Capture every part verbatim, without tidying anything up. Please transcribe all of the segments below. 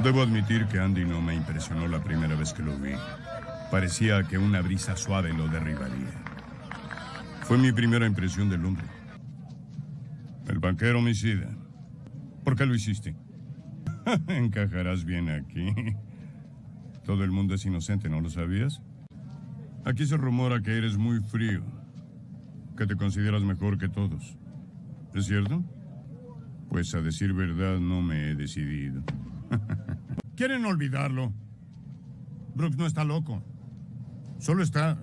Debo admitir que Andy no me impresionó la primera vez que lo vi. Parecía que una brisa suave lo derribaría. Fue mi primera impresión del hombre. El banquero homicida. ¿Por qué lo hiciste? Encajarás bien aquí. Todo el mundo es inocente, ¿no lo sabías? Aquí se rumora que eres muy frío, que te consideras mejor que todos. ¿Es cierto? Pues a decir verdad no me he decidido. Quieren olvidarlo. Brooks no está loco. Solo está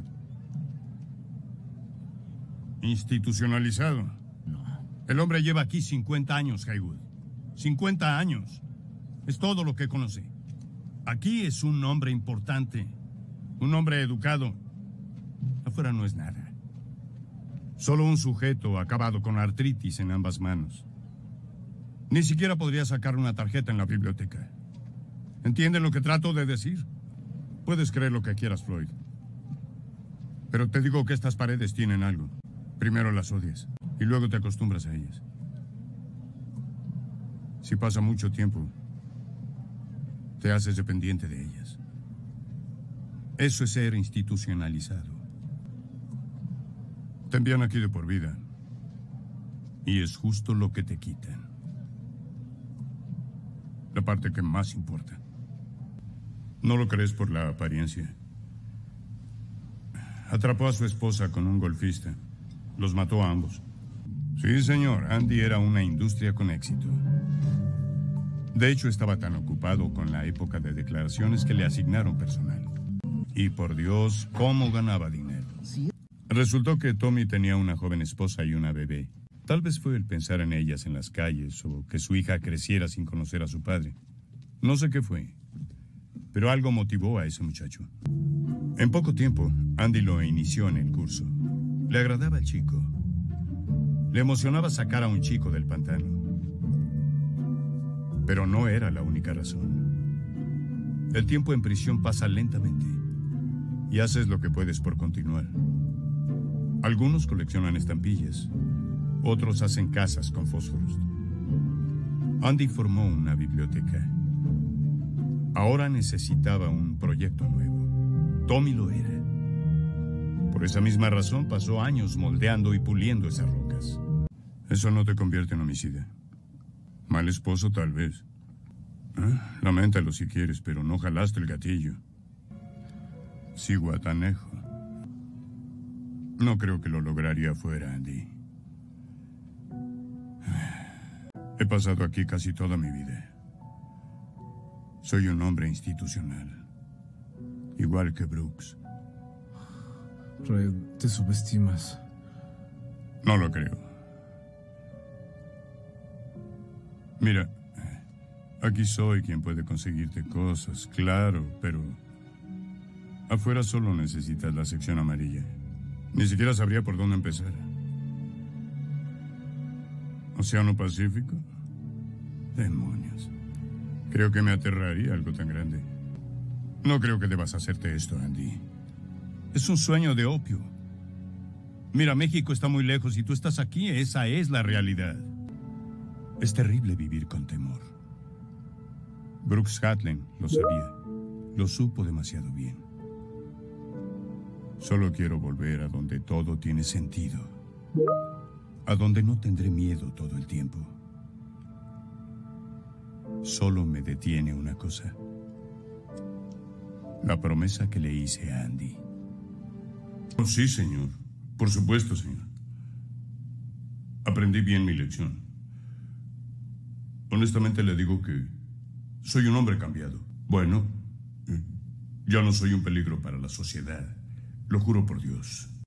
institucionalizado. No. El hombre lleva aquí cincuenta años, Haywood. cincuenta años. Es todo lo que conoce. Aquí es un hombre importante. Un hombre educado. Afuera no es nada. Solo un sujeto acabado con artritis en ambas manos. Ni siquiera podría sacar una tarjeta en la biblioteca. ¿Entienden lo que trato de decir? Puedes creer lo que quieras, Floyd. Pero te digo que estas paredes tienen algo. Primero las odias y luego te acostumbras a ellas. Si pasa mucho tiempo, te haces dependiente de ellas. Eso es ser institucionalizado. Te envían aquí de por vida. Y es justo lo que te quitan. La parte que más importa. No lo crees por la apariencia. Atrapó a su esposa con un golfista. Los mató a ambos. Sí, señor. Andy era una industria con éxito. De hecho, estaba tan ocupado con la época de declaraciones que le asignaron personal. Y por Dios, ¿cómo ganaba dinero? ¿Sí? Resultó que Tommy tenía una joven esposa y una bebé. Tal vez fue el pensar en ellas en las calles o que su hija creciera sin conocer a su padre. No sé qué fue, pero algo motivó a ese muchacho. En poco tiempo, Andy lo inició en el curso. Le agradaba al chico. Le emocionaba sacar a un chico del pantano. Pero no era la única razón. El tiempo en prisión pasa lentamente y haces lo que puedes por continuar. Algunos coleccionan estampillas. Otros hacen casas con fósforos. Andy formó una biblioteca. Ahora necesitaba un proyecto nuevo. Tommy lo era. Por esa misma razón pasó años moldeando y puliendo esas rocas. Eso no te convierte en homicida. Mal esposo, tal vez. ¿Ah? Laméntalo si quieres, pero no jalaste el gatillo. Sí, guatanejo. No creo que lo lograría afuera, Andy. He pasado aquí casi toda mi vida. Soy un hombre institucional. Igual que Brooks. Red, te subestimas. No lo creo. Mira, aquí soy quien puede conseguirte cosas, claro, pero afuera solo necesitas la sección amarilla. Ni siquiera sabría por dónde empezar. ¿Océano Pacífico? Demonios. Creo que me aterraría algo tan grande. No creo que debas hacerte esto, Andy. Es un sueño de opio. Mira, México está muy lejos y tú estás aquí. Esa es la realidad. Es terrible vivir con temor. Brooks Hatley lo sabía. Lo supo demasiado bien. Solo quiero volver a donde todo tiene sentido. A donde no tendré miedo todo el tiempo. Solo me detiene una cosa. La promesa que le hice a Andy. Oh, sí, señor. Por supuesto, señor. Aprendí bien mi lección. Honestamente le digo que soy un hombre cambiado. Bueno, ya no soy un peligro para la sociedad. Lo juro por Dios.